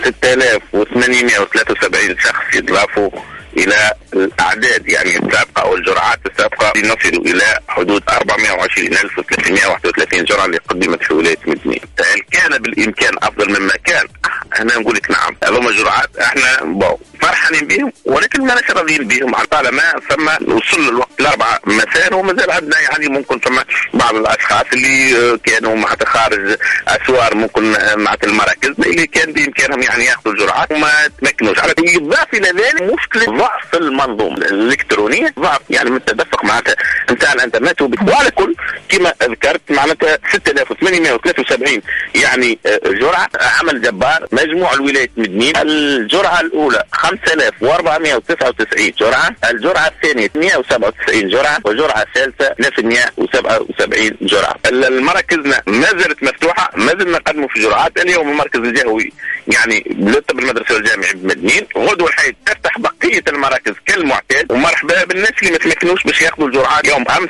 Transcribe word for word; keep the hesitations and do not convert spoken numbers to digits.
ستة آلاف وثمانمائة وثلاثة وسبعين شخص يضافوا إلى الأعداد يعني السابقة أو الجرعات السابقة لنصل إلى حدود أربعمائة وعشرين ألف وثلاثمائة وواحد وثلاثين جرعة اللي قدمت في ولاية مدنين. هل كان بالإمكان أفضل مما كان؟ أنا نقول لك نعم، هذوما جرعات احنا باو فرحانين بهم، ولكن ما ناش راضيين بهم على طالما ثم وصل الوقت الأربعة مساء ومازال عندنا يعني ممكن ثم بعض الأشخاص اللي كانوا مع خارج أسوار ممكن مع المراكز اللي كان بإمكانهم يعني يأخذوا الجرعات وما تمكنوش. على إضافة إلى ذلك مشكلة ضعف المنظومة الإلكترونية، ضعف يعني من التدفق معناتها نتاع الإنترنت. وعلى كل كما ذكرت معناتها ستة آلاف وثمانمائة وثلاثة وسبعين يعني جرعة، عمل جبار. مجموع الولاية مدنين الجرعة الأولى خمسة آلاف وأربعمائة وتسعة وتسعين جرعة، الجرعة الثانية مائة وسبعة وتسعين جرعة، والجرعة الثالثة ثلاثمائة وسبعة وسبعين جرعة. المراكزنا ما زالت مفتوحة، ما زلنا نقدموا في جرعات. اليوم المركز الجهوي يعني للطب المدرسي والجامعي بمدنين، غدوة الحي تفتح بقية المراكز كالمعتاد، ومرحبا بالناس اللي ما تمكنوش باش ياخذوا الجرعات. يوم امس